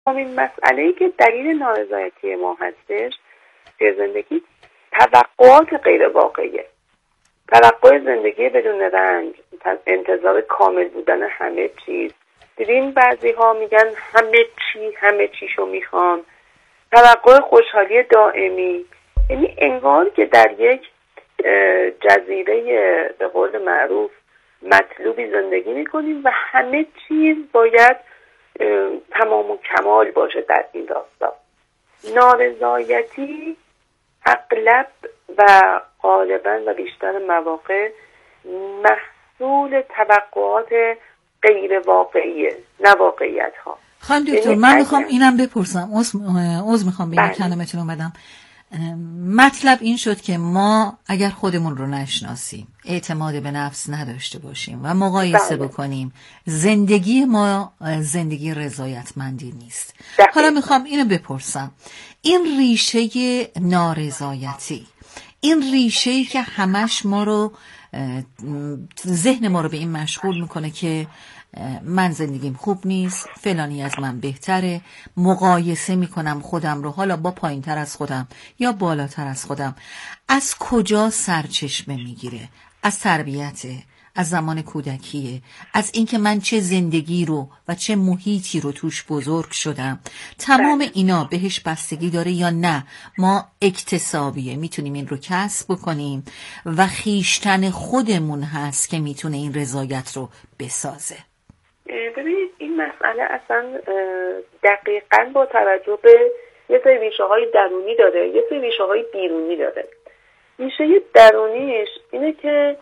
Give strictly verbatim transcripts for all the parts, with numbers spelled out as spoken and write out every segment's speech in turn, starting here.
همین مسئله‌ای که دلیل نارضایتی ما هستش توی زندگی توقعات غیر واقعیه. توقع زندگی بدون رنج، انتظار کامل بودن همه چیز. دیدین بعضی ها میگن همه چی همه چیشو میخوام. توقع خوشحالی دائمی، یعنی انگار که در یک جزیره به قول معروف مطلوبی زندگی میکنیم و همه چیز باید تمام و کمال باشه در این راستا. نارضایتی اغلب و غالبا و بیشتر مواقع محصول توقعات غیر واقعیه، نه واقعیت ها. خانم دکتر من میخوام اینم بپرسم، عذر میخوام به این کلمتون اومدم. مطلب این شد که ما اگر خودمون رو نشناسیم، اعتماد به نفس نداشته باشیم و مقایسه بله. بکنیم، زندگی ما زندگی رضایتمندی نیست. دقیقا. حالا میخوام اینو بپرسم، این ریشه نارضایتی، این ریشه‌ای که همش ما رو ذهن ما رو به این مشغول میکنه که من زندگیم خوب نیست، فلانی از من بهتره، مقایسه میکنم خودم رو حالا با پایین تر از خودم یا بالاتر از خودم، از کجا سرچشمه میگیره؟ از تربیته، از زمان کودکیه، از اینکه من چه زندگی رو و چه محیطی رو توش بزرگ شدم. تمام اینا بهش بستگی داره یا نه ما اکتسابیه میتونیم این رو کسب بکنیم و خیشتن خودمون هست که میتونه این رضایت رو بسازه؟ ببینید این مسئله اصلا دقیقاً با توجه به یه سری ریشه های درونی داره، یه سری ریشه های بیرونی داره. ریشه درونیش اینه که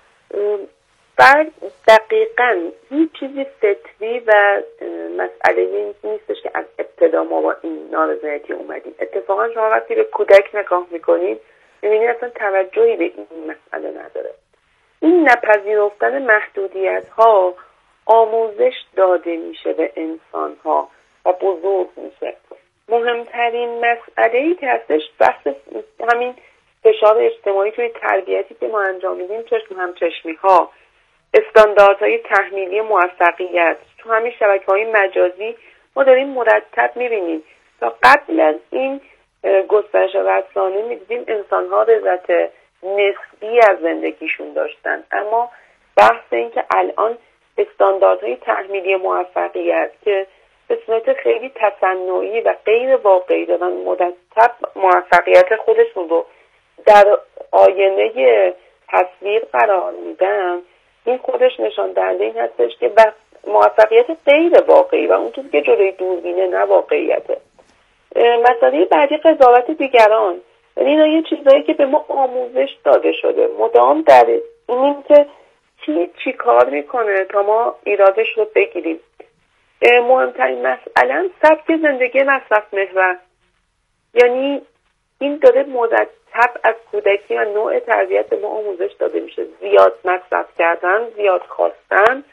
فرد دقیقاً هیچ چیزی فطری و مسئله نیستش که از ابتدا ما با این نارضایتی اومدیم. اتفاقا شما وقتی به کودک نگاه میکنید میبینید اصلا توجهی به این مسئله نداره. این نپذیرفتن محدودیت ها آموزش داده میشه به انسان ها و بزرگ میشه. مهمترین مسئله‌ای که هستش بحث همین فشار اجتماعی توی تربیتی که ما انجام میدیم، چشم همچشمی ها، استانداردهای تحمیلی موفقیت تو همین شبکه‌های مجازی ما داریم مرتب میبینیم. تا قبل از این گسترش رسانه میدیدیم انسان ها رضایت نسبی از زندگیشون داشتن، اما بحث این که الان استانداردهای تحمیلی موفقیت که به صورت خیلی تصنعی و غیر واقعی دارن مرتب موفقیت خودشون رو در آینه تصویر قرار میدن، این خودش نشان دهنده این هستش که موفقیت غیر واقعی و اون چیزی که جلوی دوربینه نه واقعیته. مسئله بعدی قضاوت دیگران، یعنی اینا یه چیزایی که به ما آموزش داده شده مدام در این که کی چی کار میکنه تا ما ایرادش رو بگیریم. مهمترین مسئله سبک زندگی مصرف محور، یعنی این داره مرتب از کودکی و نوع تربیت به ما آموزش داده میشه. زیاد مصرف کردن، زیاد خواستن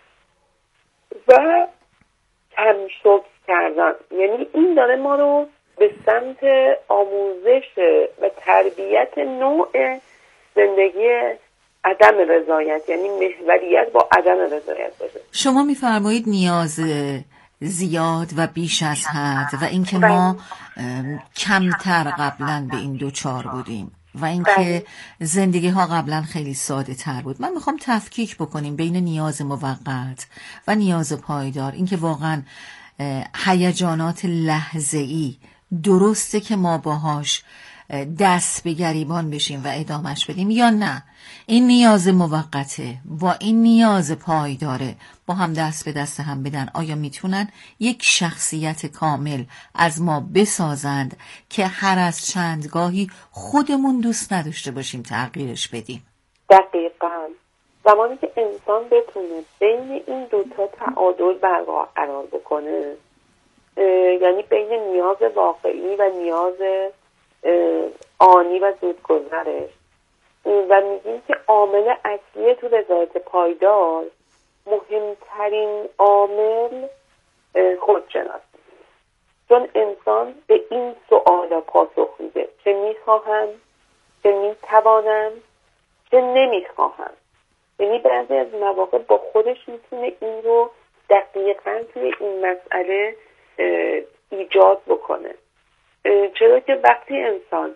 و کم شکر کردن، یعنی این داره ما رو به سمت آموزش و تربیت نوع زندگی عدم رضایت، یعنی محوریت با عدم رضایت باشه. شما میفرمایید نیاز زیاد و بیش از حد و اینکه ما کمتر قبلا به این دوچار بودیم و اینکه زندگی ها قبلا خیلی ساده تر بود. من میخوام تفکیک بکنیم بین نیاز موقت و نیاز پایدار. اینکه واقعا هیجانات لحظه‌ای درسته که ما باهاش دست به گریبان بشیم و ادامش بدیم یا نه این نیاز موقته با این نیاز پایداره با هم دست به دست هم بدن؟ آیا میتونن یک شخصیت کامل از ما بسازند که هر از چندگاهی خودمون دوست نداشته باشیم تغییرش بدیم؟ دقیقاً زمانی که انسان بتونه بین این دوتا تعادل برقرار بکنه، یعنی بین نیاز واقعی و نیاز آنی و زودگذرش، و میگیم که عامل اصلی تو رضایت پایدار، مهمترین عامل خودشناسی، چون انسان به این سؤالا پاسخ میده: چه میخواهم، چه میتوانم، چه نمیخواهم. یعنی بعضی از مواقع با خودش میتونه این رو دقیقاً توی این مسئله ایجاد بکنه. چرا که وقتی انسان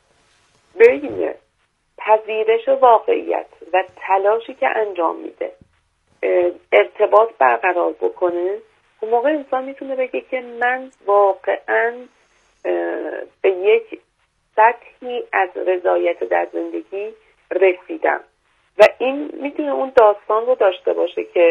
بین پذیرش واقعیت و تلاشی که انجام میده ارتباط برقرار بکنه، اون موقع انسان میتونه بگه که من واقعا به یک سطحی از رضایت در زندگی رسیدم. و این میتونه اون داستان رو داشته باشه که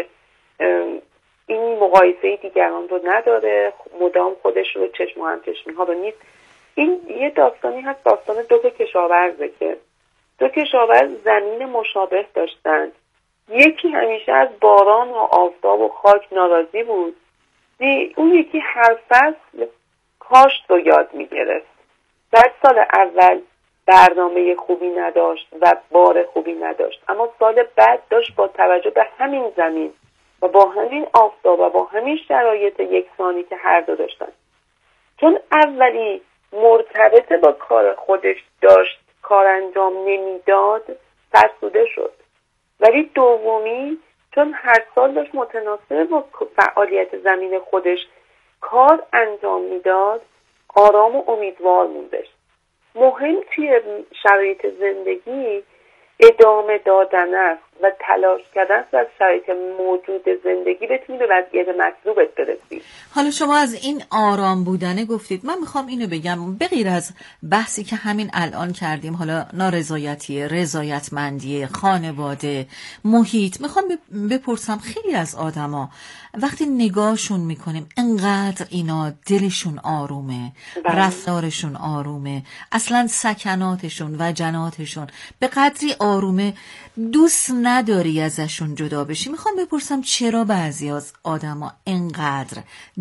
این مقایسه دیگران رو نداره، مدام خودش رو چشم و همچشمی ها رو نیست. این یه داستانی هست، داستان دو تا کشاورزه که دو کشاورز زمین مشابه داشتند. یکی همیشه از باران و آفتاب و خاک ناراضی بود، اون یکی هر فصل کاشت رو یاد میگرفت. در سال اول برنامه خوبی نداشت و بار خوبی نداشت، اما سال بعد داشت با توجه به همین زمین و با همین آفتاب و با همین شرایط یکسانی که هر دو داشتن، چون اولی مرتبط با کار خودش داشت کار انجام نمیداد فرسوده شد، ولی دومی چون هر سال داشت متناسب با فعالیت زمین خودش کار انجام میداد آرام و امیدوار موندش. مهم توی شرایط زندگی ادامه دادن است و تلاش کردن است و از شرایط موجود زندگی بتونی به وضعیت مطلوبت برسی. حالا شما از این آرام بودنه گفتید، من میخوام اینو بگم به غیر از بحثی که همین الان کردیم، حالا نارضایتی، رضایتمندی، خانواده، محیط، میخوام بپرسم خیلی از آدما وقتی نگاهشون میکنیم انقدر اینا دلشون آرومه، بله. رفتارشون آرومه، اصلا سکناتشون و جناتشون به قدری آرومه دوست نداری ازشون جدا بشی. میخوام بپرسم چرا بعضی از آدما انقدر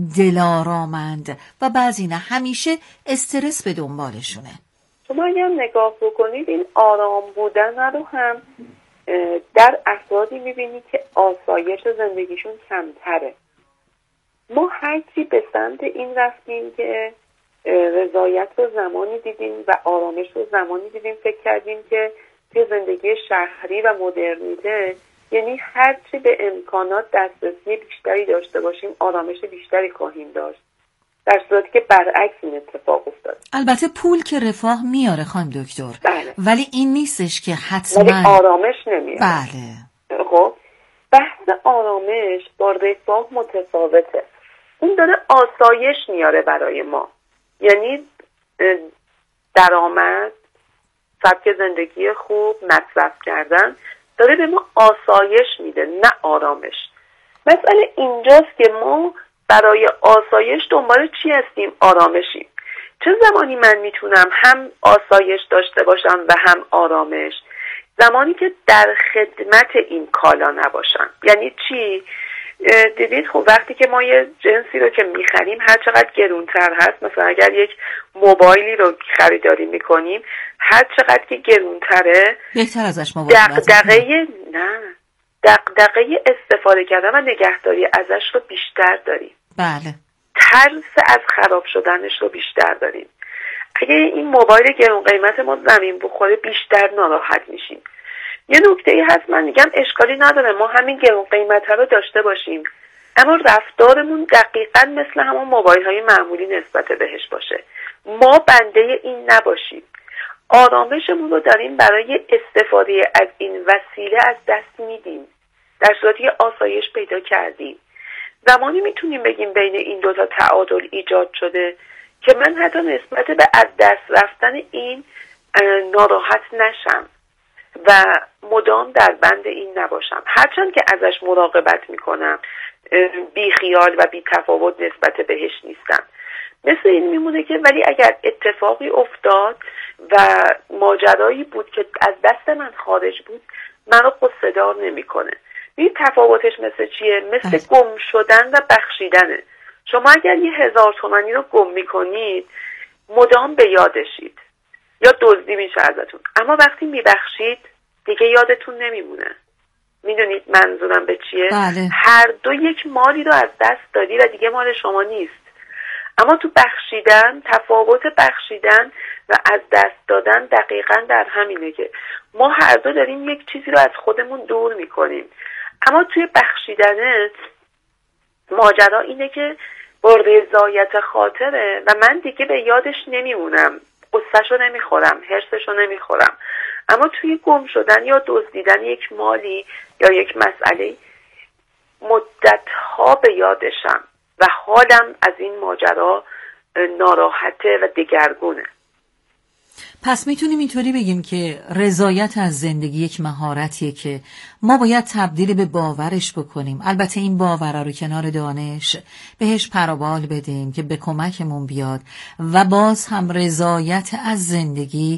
دلارامند و بعضی نه، همیشه استرس به دنبالشونه؟ شما اگر نگاه بکنید این آرام بودن رو هم در افرادی میبینید که آسایش زندگیشون کمتره. ما هرچی به سمت این رفتیم که رضایت رو زمانی دیدیم و آرامش رو زمانی دیدیم فکر کردیم که توی زندگی شهری و مدرنیته یعنی هرچی به امکانات دسترسی بیشتری داشته باشیم آرامش بیشتری خواهیم داشت، در صورتی که برعکس این اتفاق افتاد. البته پول که رفاه میاره خانم دکتر، بله. ولی این نیستش که حتما ولی آرامش نمیاره. بله. خب بحث آرامش با رفاه متفاوته. اون داره آسایش میاره برای ما، یعنی درآمد، سبک زندگی خوب، مصرف کردن داره به ما آسایش میده نه آرامش. مسئله اینجاست که ما برای آسایش دنبال چی هستیم؟ آرامشیم. چه زمانی من میتونم هم آسایش داشته باشم و هم آرامش؟ زمانی که در خدمت این کالا نباشم. یعنی چی؟ دیدید خب وقتی که ما یه جنسی رو که میخریم هر چقدر گرونتر هست، مثلا اگر یک موبایلی رو خریداری میکنیم هر چقدر که گرونتره بهتر ازش مواظبت دغدغه نه دغدغه استفاده کردن و نگهداری ازش رو بیشتر داریم. بله. ترس از خراب شدنش رو بیشتر داریم. اگه این موبایل گرون قیمت ما زمین بخوره بیشتر ناراحت میشیم. یه نکته‌ای هست من میگم اشکالی نداره ما همین گرون قیمت رو داشته باشیم، اما رفتارمون دقیقاً مثل همون موبایل های معمولی نسبت بهش باشه. ما بنده این نباشیم. آرامشمون رو داریم برای استفاده از این وسیله از دست میدیم، در صورتی که آسایش پیدا کردیم. زمانی میتونیم بگیم بین این دوتا تعادل ایجاد شده که من حتی نسبت به از دست رفتن این ناراحت نشم و مدام در بند این نباشم، هرچند که ازش مراقبت میکنم، بی خیال و بی تفاوت نسبت بهش نیستم. مثل این میمونه که ولی اگر اتفاقی افتاد و ماجرایی بود که از دست من خارج بود من رو قصه‌دار نمیکنه. این تفاوتش مثل چیه؟ مثل گم شدن و بخشیدنه. شما اگر یه هزار تومانی رو گم میکنید مدام به یادشید یا دزدی میشه ازتون، اما وقتی میبخشید دیگه یادتون نمیمونه. میدونید منظورم به چیه؟ بله. هر دو یک مالی رو از دست دادی و دیگه مال شما نیست. اما تو بخشیدن، تفاوت بخشیدن و از دست دادن دقیقاً در همینه که ما هر دو داریم یک چیزی رو از خودمون دور میکنیم. اما توی بخشیدن ماجرا اینه که با رضایت خاطره و من دیگه به یادش نمیمونم، قصه‌شو نمیخورم، حرصشو نمیخورم. اما توی گم شدن یا دزدیدن یک مالی یا یک مسئله مدت‌ها به یادشم و حالم از این ماجرا ناراحته و دگرگونه. پس میتونیم اینطوری بگیم که رضایت از زندگی یک مهارتیه که ما باید تبدیل به باورش بکنیم. البته این باور رو کنار دانش بهش پروبال بدیم که به کمکمون بیاد و باز هم رضایت از زندگی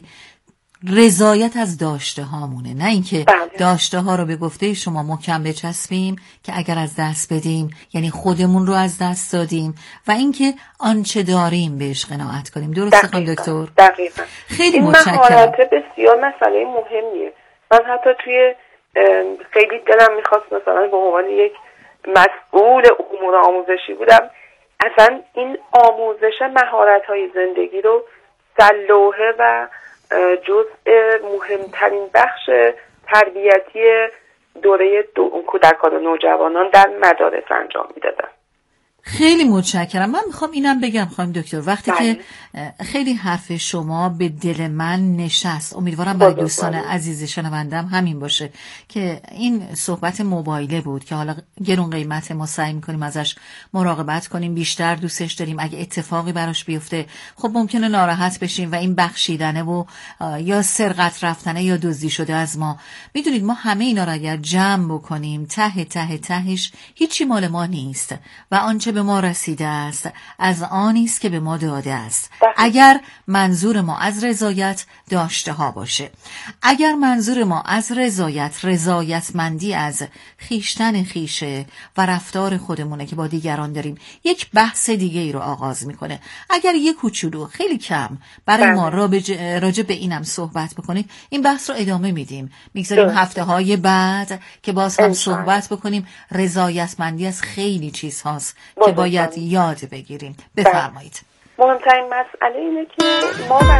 رضایت از داشته هامونه، نه اینکه داشته ها رو به گفته شما محکم بچسبیم که اگر از دست بدیم یعنی خودمون رو از دست دادیم و اینکه آنچه داریم بهش قناعت کنیم. درسته خانم دکتر؟ دقیقاً. خیلی متشکرم. این مهارت بسیار مسئله مهمیه. من حتی توی خیلی دلم میخواست مثلا به عنوان یک مسئول امور آموزشی بودم، اصلا این آموزش مهارت‌های زندگی رو سلوحه و جزء مهمترین بخش تربیتی دوره دو کودکان و نوجوانان در مدارس انجام میدادن. خیلی متشکرم. من میخوام اینم بگم خانم دکتر، وقتی بله. که خیلی حرف شما به دل من نشست، امیدوارم برای دوستان عزیز شنوندم همین باشه که این صحبت موبایله بود که حالا گرون قیمت، ما سعی میکنیم ازش مراقبت کنیم، بیشتر دوستش داریم، اگه اتفاقی براش بیفته خب ممکنه ناراحت بشیم و این بخشیدنه و یا سرقت رفتنه یا دزدی شده از ما. میدونید ما همه اینا رو اگر جمع بکنیم ته ته تهش هیچی مال ما نیست و آنچه به ما رسیده است از آنی است که به ما داده است. اگر منظور ما از رضایت داشته ها باشه، اگر منظور ما از رضایت رضایتمندی از خیشتن خیشه و رفتار خودمونه که با دیگران داریم، یک بحث دیگه ای رو آغاز میکنه. اگر یک کوچولو خیلی کم برای ما راجع به اینم صحبت بکنید، این بحث رو ادامه میدیم، میگذاریم هفته های بعد که باز هم صحبت بکنیم. رضایتمندی از خیلی چیز هاست که باید یاد بگیریم. بفرمایید. مهمترین مسئله اینه که ما بر...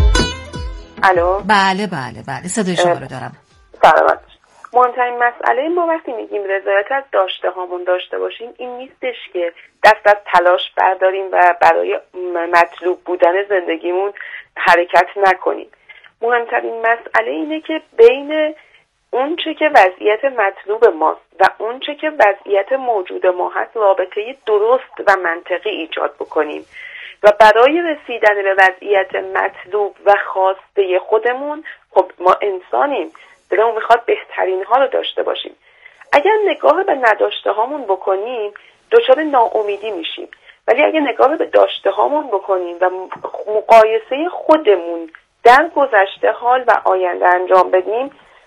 الو؟ بله بله بله صدای شما رو دارم. سلامت. مهمترین مسئله ما وقتی میگیم رضایت از داشته هامون داشته باشیم، این نیستش که دست از تلاش برداریم و برای مطلوب بودن زندگیمون حرکت نکنیم. مهمترین مسئله اینه که بین اون چه که وضعیت مطلوب ماست و اون چه که وضعیت موجود ما هست رابطه درست و منطقی ایجاد بکنیم و برای رسیدن به وضعیت مطلوب و خواسته خودمون، خب ما انسانیم، دلمون میخواد بهترین ها رو داشته باشیم. اگر نگاه به نداشته هامون بکنیم دچار ناامیدی میشیم، ولی اگر نگاه به داشته هامون بکنیم و مقایسه خودمون در گذشته، حال و آینده انجام بدیم،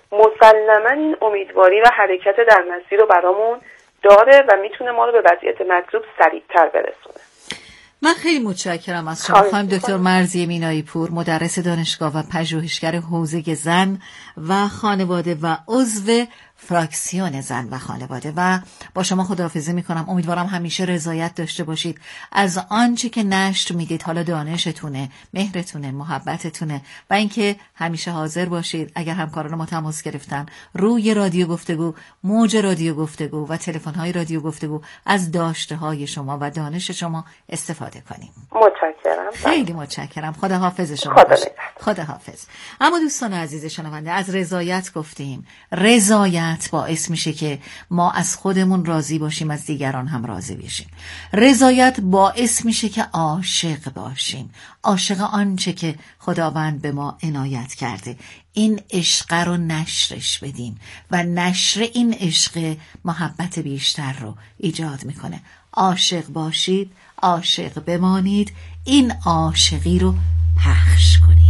مسلماً این امیدواری و حرکت در مسیر رو برامون داره و میتونه ما رو به وضعیت مطلوب سریعتر برسونه. من خیلی متشکرم از شما خانم دکتر مرضیه مینایی پور، مدرس دانشگاه و پژوهشگر حوزه زن و خانواده و عضو فراکسیون زن و خانواده. و با شما خداحافظی میکنم. امیدوارم همیشه رضایت داشته باشید از آنچه که نشر میدید، حالا دانشتونه، مهرتونه، محبتتونه، و اینکه همیشه حاضر باشید اگر همکاران ما تماس گرفتن روی رادیو گفتگو، موج رادیو گفتگو و تلفن‌های رادیو گفتگو از داشته های شما و دانش شما استفاده کنیم. متشکرم. خیلی متشکرم. خدا حافظ شما خدا باشید. خدا حافظ. اما دوستان عزیز شنونده، از رضایت گفتیم. رضایت باعث میشه که ما از خودمون راضی باشیم، از دیگران هم راضی بشیم. رضایت باعث میشه که عاشق باشیم، عاشق آنچه که خداوند به ما عنایت کرده. این عشق رو نشرش بدیم و نشر این عشق محبت بیشتر رو ایجاد میکنه. عاشق باشید، عاشق بمانید، این عاشقی رو پخش کنید.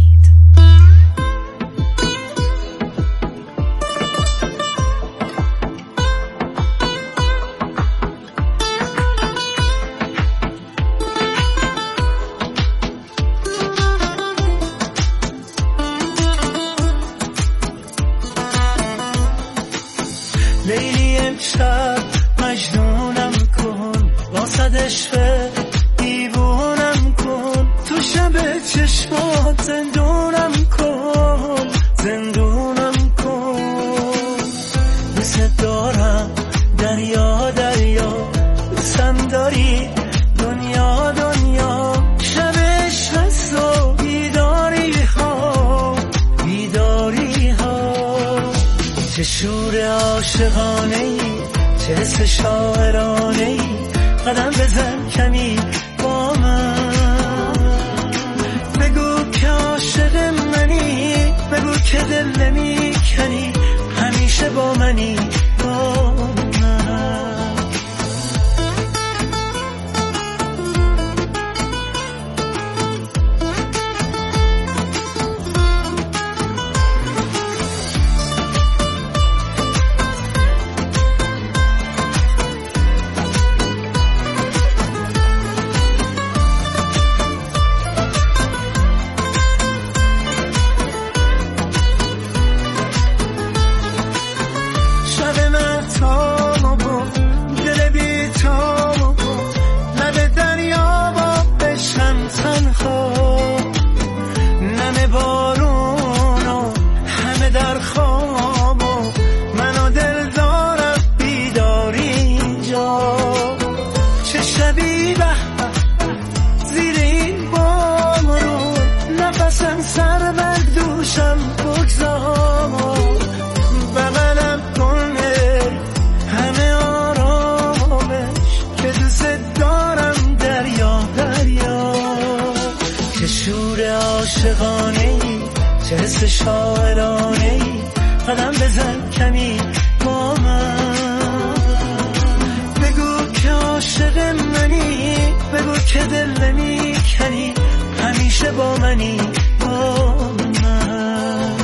لیلی امشب مجنونم کن، واسد عشق دیوونم کن، تو شب چشمات زندونم کن، زندونم کن. دوست دارم دریا دریا، دوستم داری دنیا عاشقانه ای، چه حس شاعرانه ای، قدم بزن کمی با من. بگو که عاشق منی، بگو که دل نمی کنی، همیشه با منی با من. چه حس شاعرانه ای، قدم بزن کمی با من. بگو که عاشق منی، بگو که دل نمی کنی، همیشه با منی با من.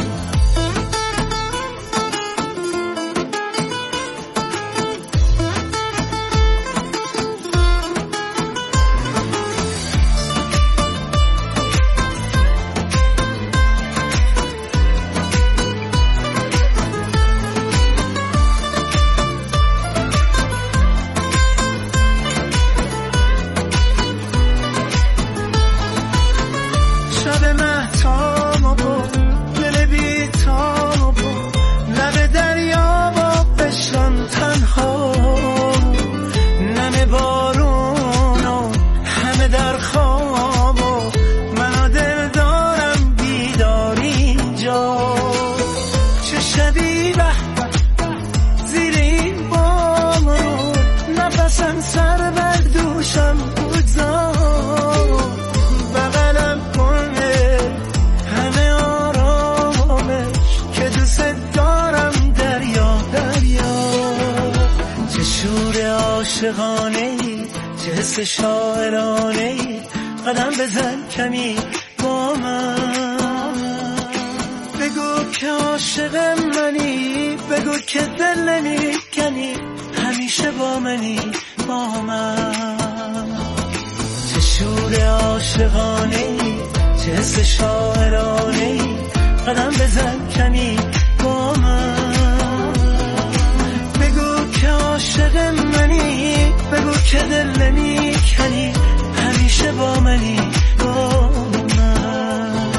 چه حس شاعرانه ای، قدم بزن کمی با من. بگو که عاشق منی، بگو که دل نمی کنی، همیشه با منی با من. چه شور عاشقانه ای، چه حس شاعرانه ای، قدم بزن کمی با من. بگو که عاشق منی، بگو که دل نمی کنی، همیشه با منی با من.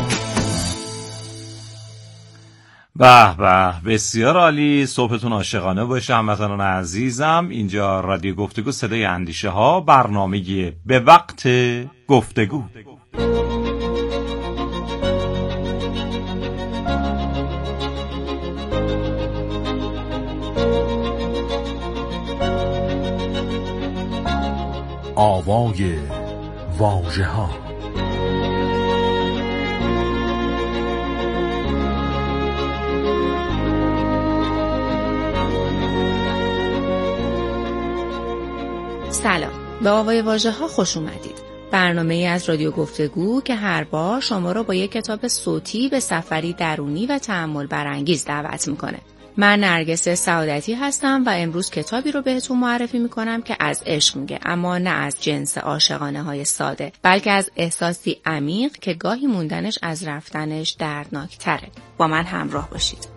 به به، بسیار عالی. صبحتون عاشقانه باشه هموطنان عزیزم. اینجا رادیو گفتگو، صدای اندیشه ها، برنامه به وقت گفتگو. آوای واژه ها. سلام، به آوای واژه ها خوش اومدید. برنامه ای از رادیو گفتگو که هر بار شما را با یک کتاب صوتی به سفری درونی و تأمل برانگیز دعوت میکنه. من نرگس سعادتی هستم و امروز کتابی رو بهتون معرفی میکنم که از عشق میگه، اما نه از جنس عاشقانه های ساده، بلکه از احساسی عمیق که گاهی موندنش از رفتنش دردناک تره. با من همراه باشید.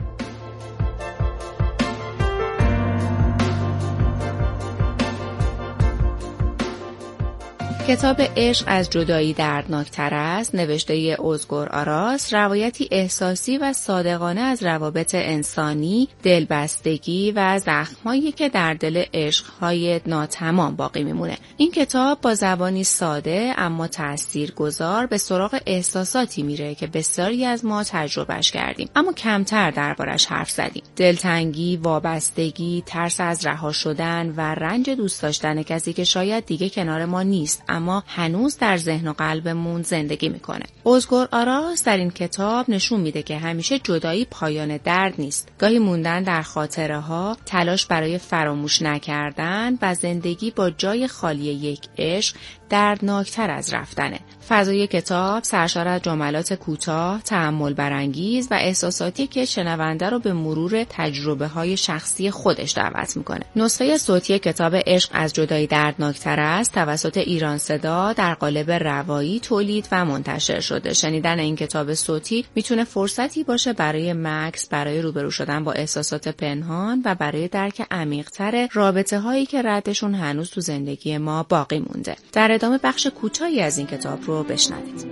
کتاب عشق از جدایی دردناکتر است، نوشته ازگور آراس، روایتی احساسی و صادقانه از روابط انسانی، دلبستگی و زخم‌هایی که در دل عشق‌های ناتمام باقی میمونه. این کتاب با زبانی ساده اما تاثیرگذار به سراغ احساساتی میره که بسیاری از ما تجربهش کردیم اما کمتر دربارش حرف زدیم. دلتنگی، وابستگی، ترس از رها شدن و رنج دوست داشتن کسی که شاید دیگه کنار ما نیست اما هنوز در ذهن و قلبمون زندگی میکنه. ازگور آراس در این کتاب نشون میده که همیشه جدایی پایان درد نیست. گاهی موندن در خاطره ها، تلاش برای فراموش نکردن و زندگی با جای خالی یک عشق دردناکتر از رفتنه. فضای کتاب سرشار از جملات کوتاه، تأمل برانگیز و احساساتی که شنونده رو به مرور تجربه های شخصی خودش دعوت میکنه. نسخه صوتی کتاب عشق از جدایی دردناکتر است توسط ایران صدا در قالب روایی تولید و منتشر شده. شنیدن این کتاب صوتی میتونه فرصتی باشه برای مکث، برای روبرو شدن با احساسات پنهان و برای درک عمیق‌تر رابطه هایی که ردشون هنوز تو زندگی ما باقی مونده. در ادامه بخش کوتاهی از این کتاب رو بشنوید.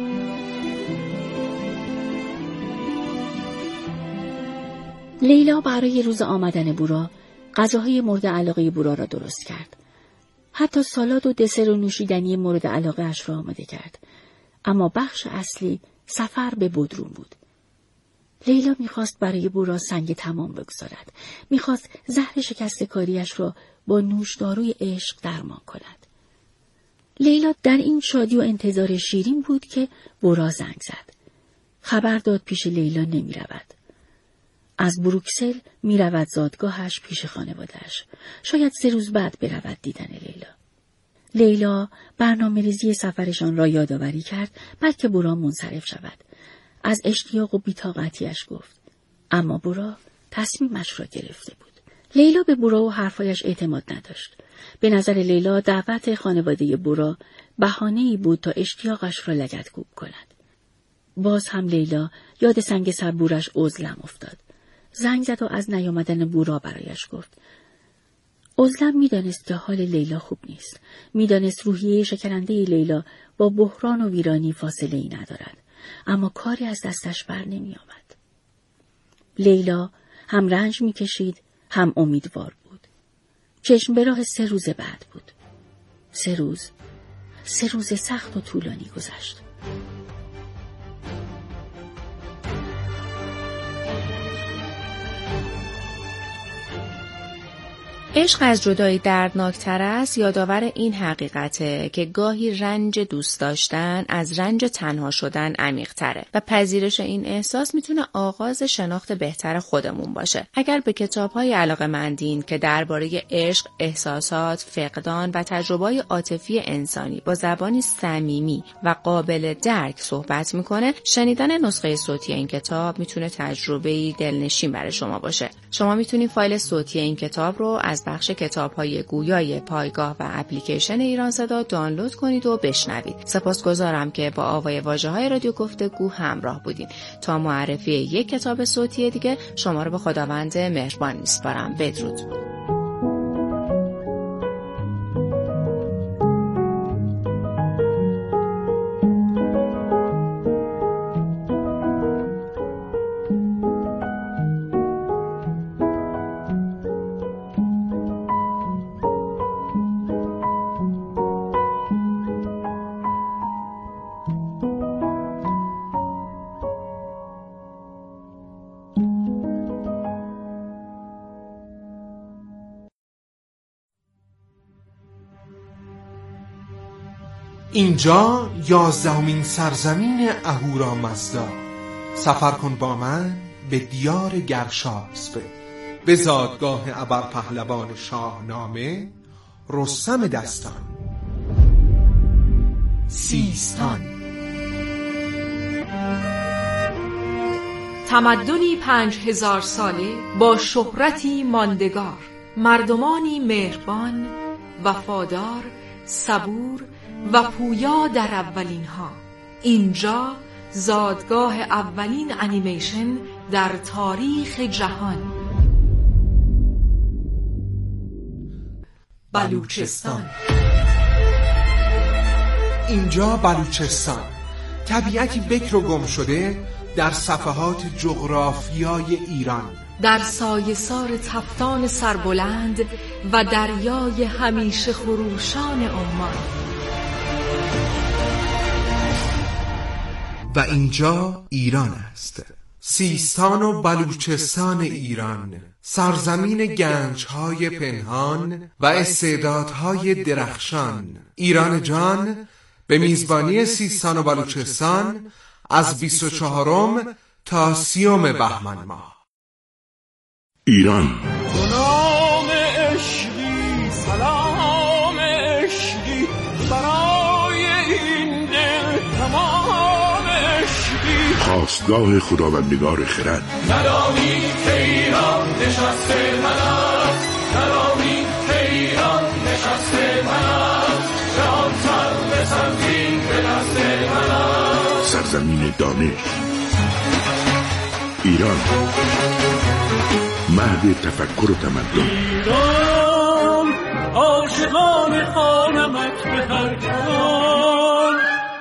لیلا برای روز آمدن بورا غذاهای مورد علاقه بورا را درست کرد. حتی سالاد و دسر و نوشیدنی مورد علاقه اش را آماده کرد. اما بخش اصلی سفر به بودروم بود. لیلا میخواست برای بورا سنگ تمام بگذارد. میخواست زهر شکست کاریش را با نوشداروی عشق درمان کند. لیلا در این شادی و انتظار شیرین بود که بورا زنگ زد. خبر داد پیش لیلا نمی رود. از بروکسل می رود زادگاهش پیش خانواده‌اش. شاید سه روز بعد برود دیدن لیلا. لیلا برنامه ریزی سفرشان را یادآوری کرد بلکه بورا منصرف شود. از اشتیاق و بی‌طاقتی‌اش گفت. اما بورا تصمیمش را گرفته بود. لیلا به بورا و حرفایش اعتماد نداشت. به نظر لیلا دعوت خانواده بورا بهانه‌ای بود تا اشتیاقش را لگدکوب کند. باز هم لیلا یاد سنگ سر بورش عزلم افتاد. زنگ زد و از نیامدن بورا برایش گفت. عزلم می‌دانست که حال لیلا خوب نیست. می‌دانست روحیه شکننده لیلا با بحران و ویرانی فاصله‌ای ندارد. اما کاری از دستش بر نمی‌آمد. لیلا هم رنج می‌کشید هم امیدوار بود. چشم به راه سه روز بعد بود. سه روز، سه روز سخت و طولانی گذشت. عشق از جدایی دردناکتر است یادآور این حقیقته که گاهی رنج دوست داشتن از رنج تنها شدن عمیق‌تره و پذیرش این احساس میتونه آغاز شناخت بهتر خودمون باشه. اگر به کتاب‌های علاقه‌مندین که درباره عشق، احساسات، فقدان و تجربه‌های عاطفی انسانی با زبانی صمیمی و قابل درک صحبت میکنه، شنیدن نسخه صوتی این کتاب میتونه تجربه‌ای دلنشین برای شما باشه. شما میتونید فایل صوتی این کتاب رو از بخش کتاب‌های گویای پایگاه و اپلیکیشن ایران صدا دانلود کنید و بشنوید. سپاسگزارم که با آوای واژه‌های رادیو گفتگو همراه بودین. تا معرفی یک کتاب صوتی دیگه شما رو به خداوند مهربان میسپارم. بدرود. اینجا یازدهمین سرزمین اهورامزدا. سفر کن با من به دیار گرشاسب، به زادگاه ابرپهلوان شاهنامه رستم دستان. سیستان، تمدنی پنج هزار ساله با شهرتی ماندگار، مردمانی مهربان، وفادار، صبور و پویا در اولین ها. اینجا زادگاه اولین انیمیشن در تاریخ جهان. بلوچستان. اینجا بلوچستان، طبیعتی بکر و گم شده در صفحات جغرافیای ایران، در سایه‌سار تفتان سربلند و دریای همیشه خروشان عمان. و اینجا ایران است، سیستان و بلوچستان ایران، سرزمین گنج‌های پنهان و استعدادهای درخشان. ایران جان به میزبانی سیستان و بلوچستان از بیست و چهارم تا سیوم بهمن ماه. ایران سلام عشقی، سلام عشقی برای این دل، تمام عشقی، خواستگاه خداوندگار خرد. ندانی که ایران نشسته من است، ندانی که ایران نشسته من است، جان تر به سنگین به دست من است. سرزمین دانش ایران، مهد تفکر و تمدن. ایران عاشقان خانمت به هر جهان،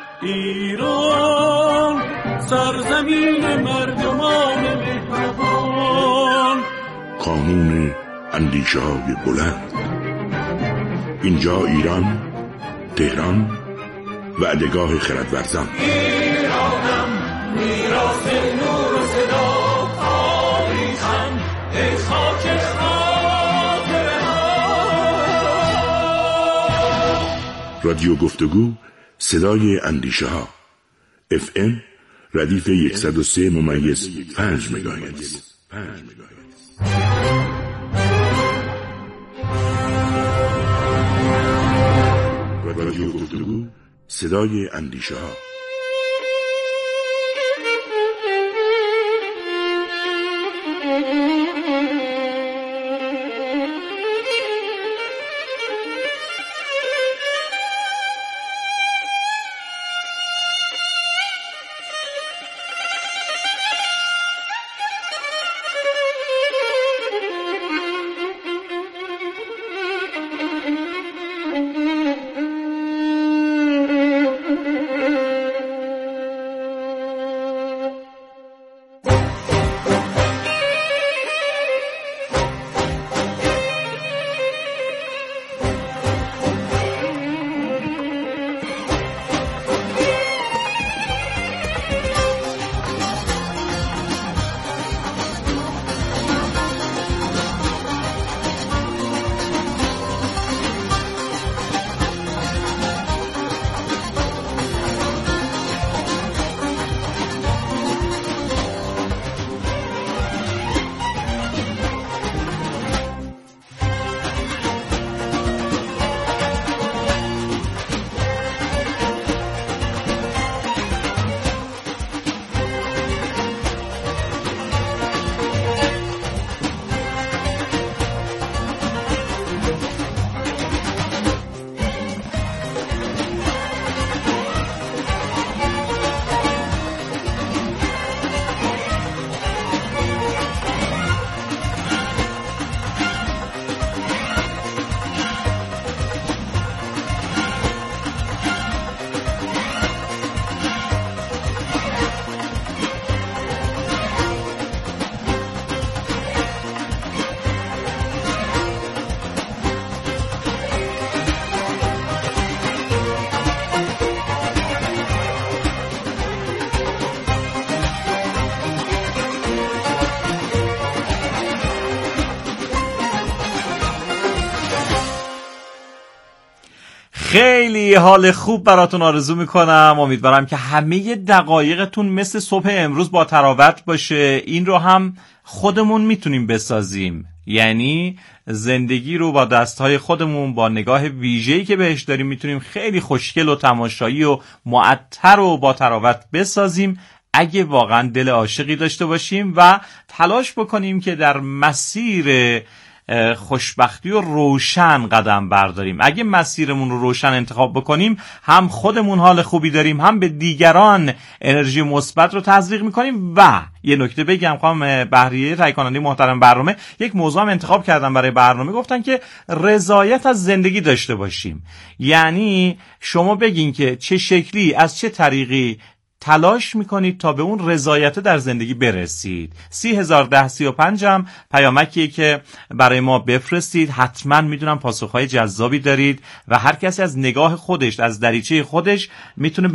ایران سرزمین مردمان مهربان، کانون اندیشه های بلند. اینجا ایران، تهران، وعدگاه خردورزان. ایرانم میراث نور و صدا، تاریخم ای خاک خاطره ها. رادیو گفتگو، صدای اندیشه ها. اف ام ردیف صد و سه ممیز پنج مگاهرتز. رادیو گفتگو، صدای اندیشه ها. خیلی حال خوب براتون آرزو میکنم. امیدوارم که همه دقایقتون مثل صبح امروز با تراوت باشه. این رو هم خودمون میتونیم بسازیم، یعنی زندگی رو با دستهای خودمون، با نگاه ویژه‌ای که بهش داریم، میتونیم خیلی خوشگل و تماشایی و معطر و با تراوت بسازیم اگه واقعا دل عاشقی داشته باشیم و تلاش بکنیم که در مسیر خوشبختی و روشن قدم برداریم. اگه مسیرمون رو روشن انتخاب بکنیم، هم خودمون حال خوبی داریم، هم به دیگران انرژی مثبت رو تزریق میکنیم. و یه نکته بگم، خانم بهریه تهیه کننده محترم برنامه یک موضوع هم انتخاب کردن برای برنامه، گفتن که رضایت از زندگی داشته باشیم. یعنی شما بگین که چه شکلی، از چه طریقی تلاش میکنید تا به اون رضایت در زندگی برسید. سی هزار ده سی و پنج هم پیامکیه که برای ما بفرستید. حتما میدونم پاسخهای جذابی دارید و هر کسی از نگاه خودش، از دریچه خودش میتونه